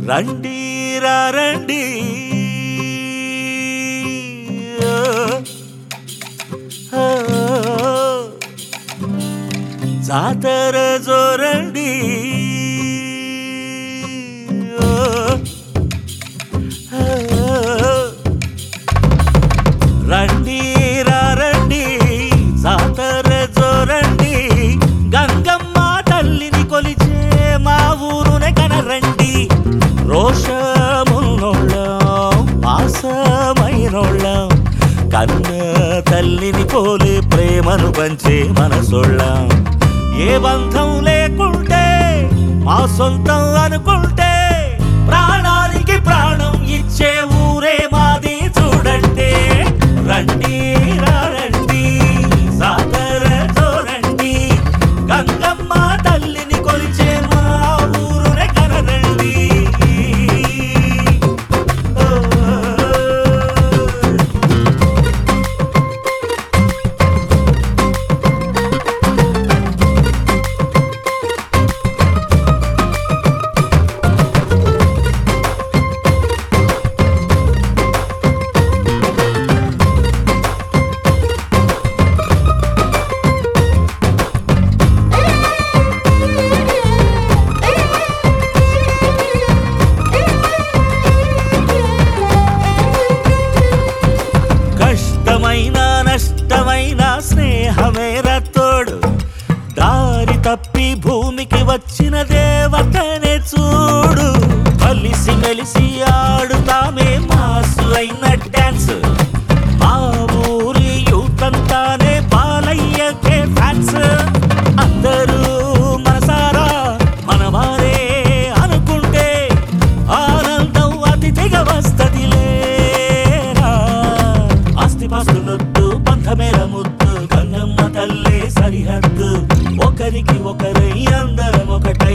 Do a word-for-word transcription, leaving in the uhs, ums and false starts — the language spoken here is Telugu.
రండి రండి జాతర జోరండి రండి రండి జాతర జోరండి గంగమ్మ తల్లిని కొలిచే మా ఊరునే కనరండి రోషమున్నోళ్ళం పాసమైనోళ్ళం కన్న తల్లిని పోలే ప్రేమను పంచే మనసోళ్ళం ఏ బంధం లేకుంటే మా సొంతం అనుకుంటే ప్రాణానికి ప్రాణం ఇచ్చే ఊరే మాది చూడండి రండి రండి జాతర జోరండి గంగమ్మ తల్లిని కొలిచే మా ఊరునే కనరండి నష్టమైన స్నేహమేర తోడు దారి తప్పి భూమికి వచ్చిన దేవతనే చూడు కలిసి మెలిసి ఆడుతామే మాసు అయిన డాన్స్ మా ఊరి యూత్ అంతానే బాలయ్యకే ఫ్యాన్స్ అందరూ మనసారా మనవారే అనుకుంటే ఆనందం అతిథిగా వస్తదిలేరా ఆస్తిపాస్తులొద్దు బంధమేల ముద్దు గంగమ్మ తల్లే సరిహద్దు ఒకరికి ఒకరై అందరం ఒకటై